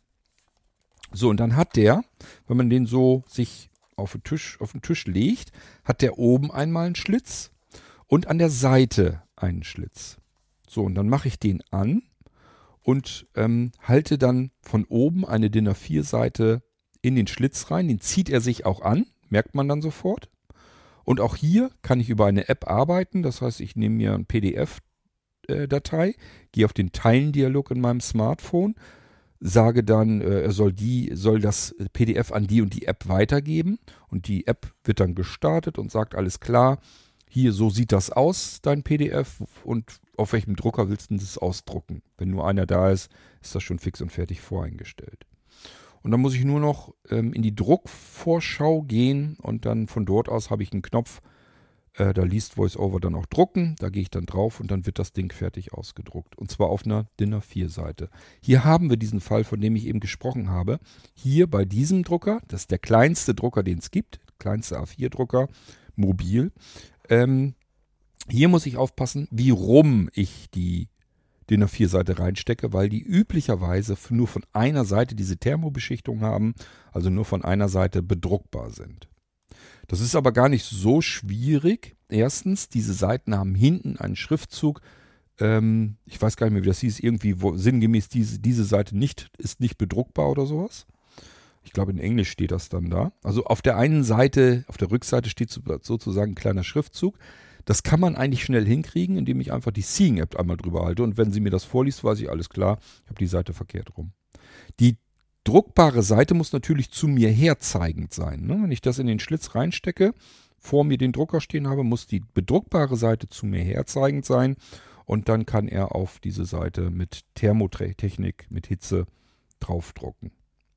So, und dann hat der, wenn man den so sich auf den Tisch, auf den Tisch legt, hat der oben einmal einen Schlitz und an der Seite einen Schlitz. So, und dann mache ich den an. Und ähm, halte dann von oben eine D I N A vier Seite in den Schlitz rein. Den zieht er sich auch an, merkt man dann sofort. Und auch hier kann ich über eine App arbeiten. Das heißt, ich nehme mir eine P D F-Datei, gehe auf den Teilendialog in meinem Smartphone, sage dann, äh, er soll, die, soll das P D F an die und die App weitergeben. Und die App wird dann gestartet und sagt, alles klar, hier, so sieht das aus, dein P D F, und auf welchem Drucker willst du das ausdrucken? Wenn nur einer da ist, ist das schon fix und fertig voreingestellt. Und dann muss ich nur noch ähm, in die Druckvorschau gehen und dann von dort aus habe ich einen Knopf, äh, da liest VoiceOver dann auch drucken, da gehe ich dann drauf und dann wird das Ding fertig ausgedruckt. Und zwar auf einer D I N A vier Seite. Hier haben wir diesen Fall, von dem ich eben gesprochen habe. Hier bei diesem Drucker, das ist der kleinste Drucker, den es gibt, kleinste A vier Drucker, mobil. Ähm, hier muss ich aufpassen, wie rum ich die D I N A vier Seite reinstecke, weil die üblicherweise nur von einer Seite diese Thermobeschichtung haben, also nur von einer Seite bedruckbar sind. Das ist aber gar nicht so schwierig. Erstens, diese Seiten haben hinten einen Schriftzug, ähm, ich weiß gar nicht mehr, wie das hieß, irgendwie wo, sinngemäß diese, diese Seite nicht, ist nicht bedruckbar oder sowas. Ich glaube, in Englisch steht das dann da. Also auf der einen Seite, auf der Rückseite steht sozusagen ein kleiner Schriftzug. Das kann man eigentlich schnell hinkriegen, indem ich einfach die Seeing-App einmal drüber halte. Und wenn sie mir das vorliest, weiß ich, alles klar, ich habe die Seite verkehrt rum. Die druckbare Seite muss natürlich zu mir herzeigend sein. Ne? Wenn ich das in den Schlitz reinstecke, vor mir den Drucker stehen habe, muss die bedruckbare Seite zu mir herzeigend sein. Und dann kann er auf diese Seite mit Thermotechnik, mit Hitze draufdrucken.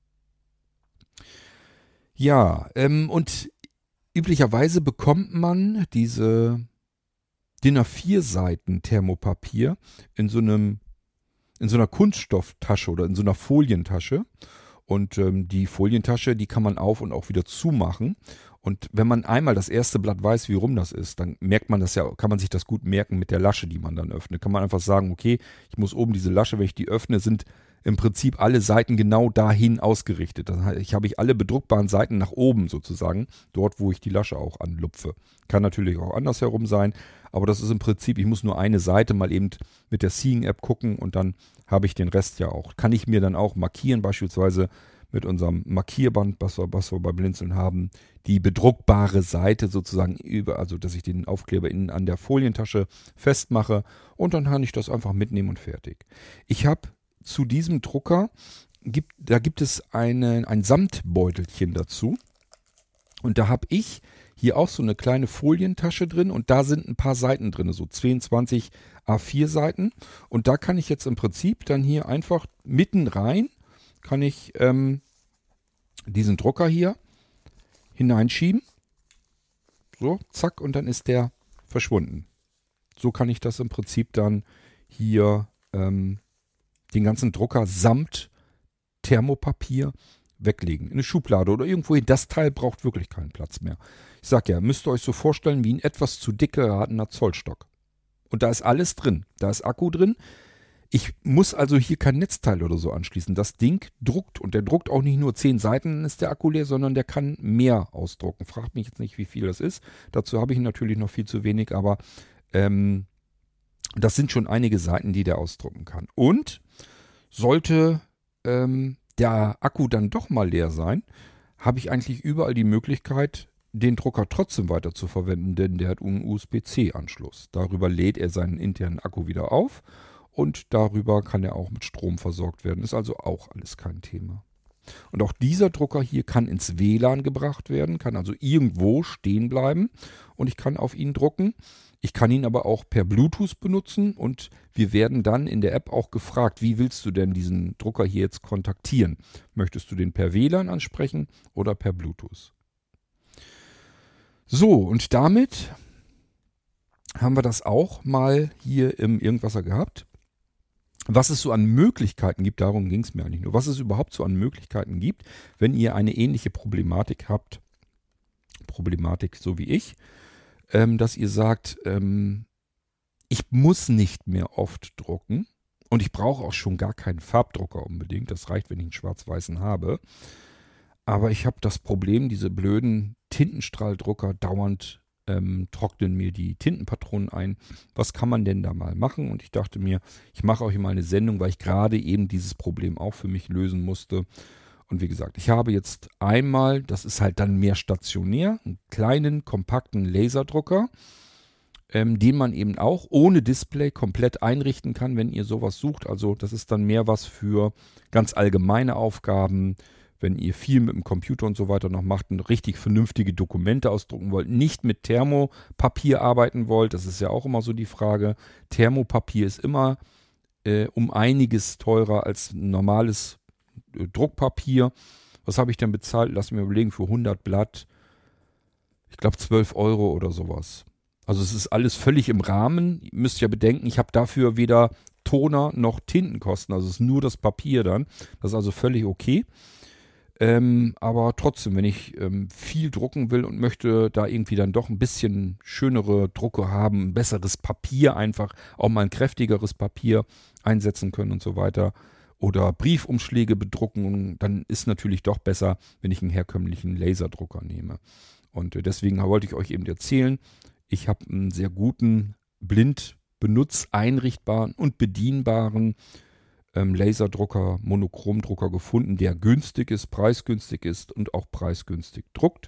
Ja, ähm, und üblicherweise bekommt man diese D I N A vier Seiten Thermopapier in so einem, in so einer Kunststofftasche oder in so einer Folientasche. Und ähm, die Folientasche, die kann man auf und auch wieder zumachen. Und wenn man einmal das erste Blatt weiß, wie rum das ist, dann merkt man das ja, kann man sich das gut merken mit der Lasche, die man dann öffnet. Kann man einfach sagen, okay, ich muss oben diese Lasche, wenn ich die öffne, sind im Prinzip alle Seiten genau dahin ausgerichtet. Das heißt, ich habe ich alle bedruckbaren Seiten nach oben sozusagen, dort, wo ich die Lasche auch anlupfe. Kann natürlich auch andersherum sein, aber das ist im Prinzip, ich muss nur eine Seite mal eben mit der Seeing-App gucken und dann habe ich den Rest ja auch. Kann ich mir dann auch markieren, beispielsweise mit unserem Markierband, was wir, was wir bei Blinzeln haben, die bedruckbare Seite sozusagen über, also dass ich den Aufkleber innen an der Folientasche festmache und dann kann ich das einfach mitnehmen und fertig. Ich habe zu diesem Drucker, gibt, da gibt es eine, ein Samtbeutelchen dazu und da habe ich hier auch so eine kleine Folientasche drin und da sind ein paar Seiten drin, so zweiundzwanzig A vier Seiten und da kann ich jetzt im Prinzip dann hier einfach mitten rein, kann ich ähm, diesen Drucker hier hineinschieben, so, zack, und dann ist der verschwunden. So kann ich das im Prinzip dann hier ähm, den ganzen Drucker samt Thermopapier weglegen. In eine Schublade oder irgendwo hin. Das Teil braucht wirklich keinen Platz mehr. Ich sag ja, müsst ihr euch so vorstellen wie ein etwas zu dick geratener Zollstock. Und da ist alles drin. Da ist Akku drin. Ich muss also hier kein Netzteil oder so anschließen. Das Ding druckt und der druckt auch nicht nur zehn Seiten, dann ist der Akku leer, sondern der kann mehr ausdrucken. Fragt mich jetzt nicht, wie viel das ist. Dazu habe ich natürlich noch viel zu wenig, aber ähm, das sind schon einige Seiten, die der ausdrucken kann. Und sollte ähm, der Akku dann doch mal leer sein, habe ich eigentlich überall die Möglichkeit, den Drucker trotzdem weiter zu verwenden, denn der hat einen U S B C Anschluss. Darüber lädt er seinen internen Akku wieder auf und darüber kann er auch mit Strom versorgt werden. Ist also auch alles kein Thema. Und auch dieser Drucker hier kann ins W L A N gebracht werden, kann also irgendwo stehen bleiben und ich kann auf ihn drucken. Ich kann ihn aber auch per Bluetooth benutzen und wir werden dann in der App auch gefragt, wie willst du denn diesen Drucker hier jetzt kontaktieren? Möchtest du den per W L A N ansprechen oder per Bluetooth? So, und damit haben wir das auch mal hier im Irgendwasser gehabt. Was es so an Möglichkeiten gibt, darum ging es mir eigentlich nur, was es überhaupt so an Möglichkeiten gibt, wenn ihr eine ähnliche Problematik habt, Problematik so wie ich, ähm, dass ihr sagt, ähm, ich muss nicht mehr oft drucken und ich brauche auch schon gar keinen Farbdrucker unbedingt, das reicht, wenn ich einen schwarz-weißen habe, aber ich habe das Problem, diese blöden Tintenstrahldrucker dauernd Ähm, trocknen mir die Tintenpatronen ein. Was kann man denn da mal machen? Und ich dachte mir, ich mache euch mal eine Sendung, weil ich gerade eben dieses Problem auch für mich lösen musste. Und wie gesagt, ich habe jetzt einmal, das ist halt dann mehr stationär, einen kleinen, kompakten Laserdrucker, ähm, den man eben auch ohne Display komplett einrichten kann, wenn ihr sowas sucht. Also das ist dann mehr was für ganz allgemeine Aufgaben, wenn ihr viel mit dem Computer und so weiter noch macht und richtig vernünftige Dokumente ausdrucken wollt, nicht mit Thermopapier arbeiten wollt, das ist ja auch immer so die Frage. Thermopapier ist immer äh, um einiges teurer als normales äh, Druckpapier. Was habe ich denn bezahlt? Lass mich mal überlegen, für hundert Blatt, ich glaube zwölf Euro oder sowas. Also es ist alles völlig im Rahmen. Ihr müsst ja bedenken, ich habe dafür weder Toner noch Tintenkosten, also es ist nur das Papier dann. Das ist also völlig okay. Ähm, aber trotzdem, wenn ich ähm, viel drucken will und möchte da irgendwie dann doch ein bisschen schönere Drucke haben, ein besseres Papier einfach, auch mal ein kräftigeres Papier einsetzen können und so weiter oder Briefumschläge bedrucken, dann ist natürlich doch besser, wenn ich einen herkömmlichen Laserdrucker nehme. Und äh, deswegen wollte ich euch eben erzählen, ich habe einen sehr guten, blind benutzeinrichtbaren und bedienbaren Laserdrucker, Monochromdrucker gefunden, der günstig ist, preisgünstig ist und auch preisgünstig druckt.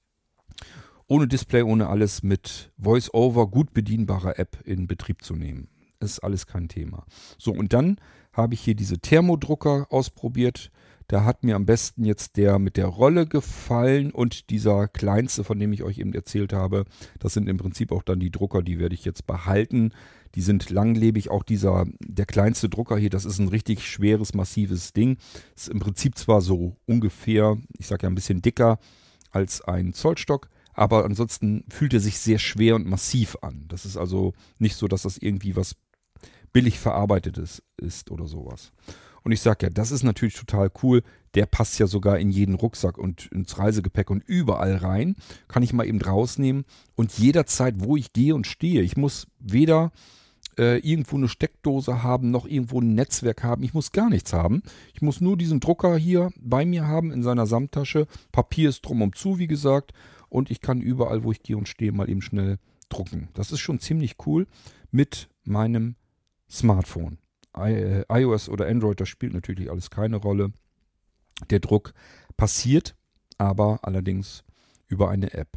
Ohne Display, ohne alles, mit Voice-Over, gut bedienbarer App in Betrieb zu nehmen. Ist alles kein Thema. So, und dann habe ich hier diese Thermodrucker ausprobiert. Da hat mir am besten jetzt der mit der Rolle gefallen und dieser kleinste, von dem ich euch eben erzählt habe. Das sind im Prinzip auch dann die Drucker, die werde ich jetzt behalten. Die sind langlebig. Auch dieser, der kleinste Drucker hier, das ist ein richtig schweres, massives Ding. Ist im Prinzip zwar so ungefähr, ich sage ja ein bisschen dicker als ein Zollstock, aber ansonsten fühlt er sich sehr schwer und massiv an. Das ist also nicht so, dass das irgendwie was billig verarbeitetes ist oder sowas. Und ich sage ja, das ist natürlich total cool. Der passt ja sogar in jeden Rucksack und ins Reisegepäck und überall rein. Kann ich mal eben rausnehmen und jederzeit, wo ich gehe und stehe. Ich muss weder äh, irgendwo eine Steckdose haben, noch irgendwo ein Netzwerk haben. Ich muss gar nichts haben. Ich muss nur diesen Drucker hier bei mir haben in seiner Samttasche. Papier ist drum und zu, wie gesagt. Und ich kann überall, wo ich gehe und stehe, mal eben schnell drucken. Das ist schon ziemlich cool mit meinem Smartphone. I, äh, iOS oder Android, das spielt natürlich alles keine Rolle. Der Druck passiert, aber allerdings über eine App.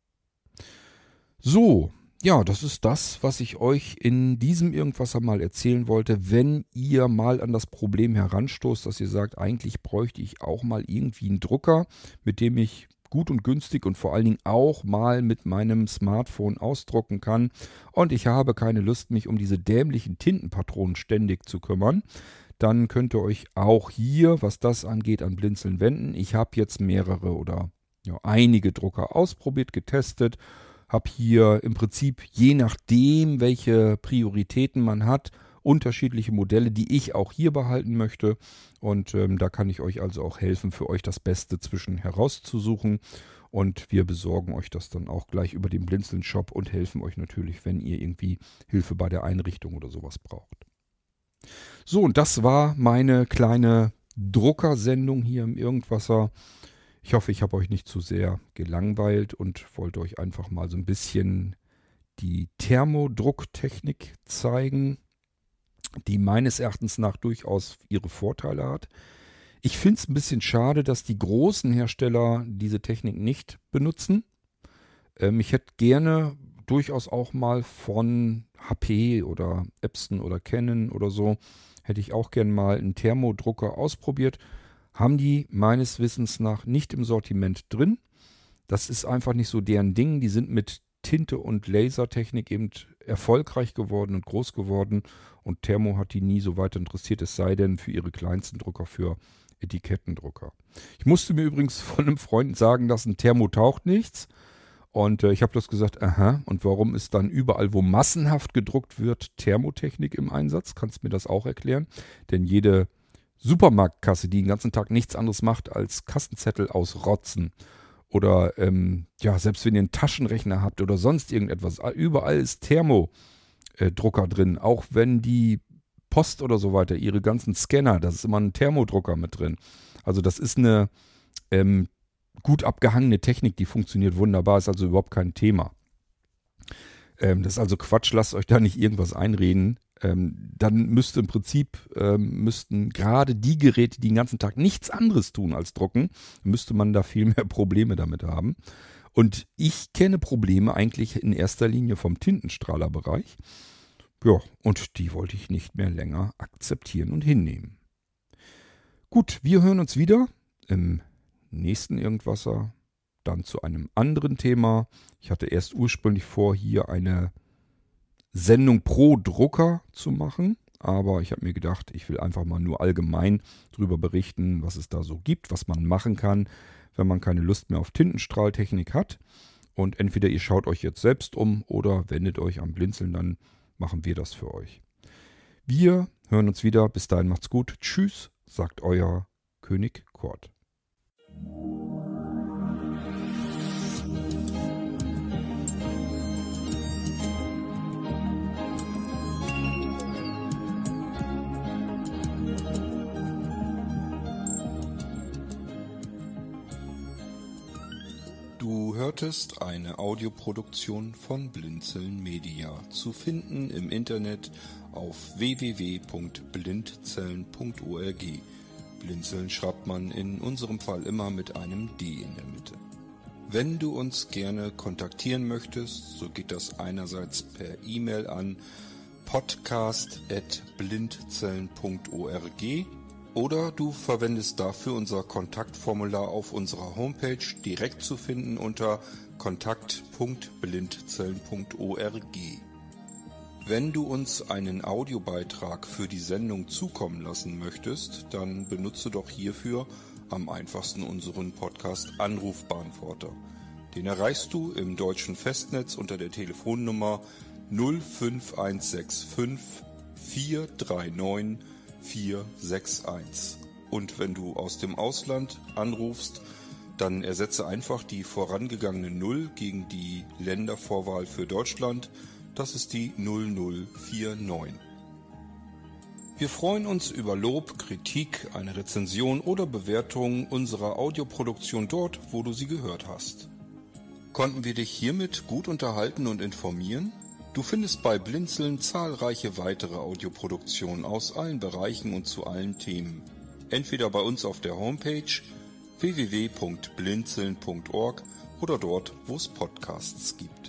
So, ja, das ist das, was ich euch in diesem Irgendwasser mal erzählen wollte. Wenn ihr mal an das Problem heranstoßt, dass ihr sagt, eigentlich bräuchte ich auch mal irgendwie einen Drucker, mit dem ich gut und günstig und vor allen Dingen auch mal mit meinem Smartphone ausdrucken kann. Und ich habe keine Lust, mich um diese dämlichen Tintenpatronen ständig zu kümmern. Dann könnt ihr euch auch hier, was das angeht, an Blinzeln wenden. Ich habe jetzt mehrere oder ja, einige Drucker ausprobiert, getestet. Habe hier im Prinzip, je nachdem, welche Prioritäten man hat, unterschiedliche Modelle, die ich auch hier behalten möchte. Und ähm, da kann ich euch also auch helfen, für euch das Beste zwischen herauszusuchen. Und wir besorgen euch das dann auch gleich über den Blinzeln-Shop und helfen euch natürlich, wenn ihr irgendwie Hilfe bei der Einrichtung oder sowas braucht. So, und das war meine kleine Druckersendung hier im Irgendwasser. Ich hoffe, ich habe euch nicht zu sehr gelangweilt und wollte euch einfach mal so ein bisschen die Thermodrucktechnik zeigen, die meines Erachtens nach durchaus ihre Vorteile hat. Ich finde es ein bisschen schade, dass die großen Hersteller diese Technik nicht benutzen. Ähm, ich hätte gerne durchaus auch mal von H P oder Epson oder Canon oder so, hätte ich auch gerne mal einen Thermodrucker ausprobiert. Haben die meines Wissens nach nicht im Sortiment drin. Das ist einfach nicht so deren Ding. Die sind mit Tinte und Lasertechnik eben erfolgreich geworden und groß geworden. Und Thermo hat die nie so weit interessiert, es sei denn für ihre kleinsten Drucker, für Etikettendrucker. Ich musste mir übrigens von einem Freund sagen lassen, Thermo taucht nichts. Und äh, ich habe das gesagt, aha, und warum ist dann überall, wo massenhaft gedruckt wird, Thermotechnik im Einsatz? Kannst du mir das auch erklären? Denn jede Supermarktkasse, die den ganzen Tag nichts anderes macht als Kassenzettel ausrotzen. Oder ähm, ja, selbst wenn ihr einen Taschenrechner habt oder sonst irgendetwas, überall ist Thermodrucker drin. Auch wenn die Post oder so weiter, ihre ganzen Scanner, das ist immer ein Thermodrucker mit drin. Also das ist eine ähm, gut abgehangene Technik, die funktioniert wunderbar, ist also überhaupt kein Thema. Ähm, das ist also Quatsch, lasst euch da nicht irgendwas einreden. Ähm, dann müsste im Prinzip, ähm, müssten gerade die Geräte, die den ganzen Tag nichts anderes tun als drucken, müsste man da viel mehr Probleme damit haben. Und ich kenne Probleme eigentlich in erster Linie vom Tintenstrahlerbereich. Ja, und die wollte ich nicht mehr länger akzeptieren und hinnehmen. Gut, wir hören uns wieder im nächsten Irgendwasser, dann zu einem anderen Thema. Ich hatte erst ursprünglich vor, hier eine Sendung pro Drucker zu machen, aber ich habe mir gedacht, ich will einfach mal nur allgemein darüber berichten, was es da so gibt, was man machen kann, wenn man keine Lust mehr auf Tintenstrahltechnik hat. Und entweder ihr schaut euch jetzt selbst um oder wendet euch am Blinzeln, dann machen wir das für euch. Wir hören uns wieder. Bis dahin macht's gut. Tschüss, sagt euer König Kurt. Du hörtest eine Audioproduktion von Blinzeln Media, zu finden im Internet auf w w w punkt blindzellen punkt org. Blinzeln schreibt man in unserem Fall immer mit einem D in der Mitte. Wenn du uns gerne kontaktieren möchtest, so geht das einerseits per E-Mail an podcast at blindzellen punkt org Oder du verwendest dafür unser Kontaktformular auf unserer Homepage, direkt zu finden unter kontakt punkt blindzellen punkt org. Wenn du uns einen Audiobeitrag für die Sendung zukommen lassen möchtest, dann benutze doch hierfür am einfachsten unseren Podcast Anrufbeantworter. Den erreichst du im deutschen Festnetz unter der Telefonnummer null fünf eins sechs fünf vier drei neun vier sechs eins. Und wenn du aus dem Ausland anrufst, dann ersetze einfach die vorangegangene Null gegen die Ländervorwahl für Deutschland. Das ist die null null vier neun. Wir freuen uns über Lob, Kritik, eine Rezension oder Bewertung unserer Audioproduktion dort, wo du sie gehört hast. Konnten wir dich hiermit gut unterhalten und informieren? Du findest bei Blinzeln zahlreiche weitere Audioproduktionen aus allen Bereichen und zu allen Themen. Entweder bei uns auf der Homepage w w w punkt blinzeln punkt org oder dort, wo es Podcasts gibt.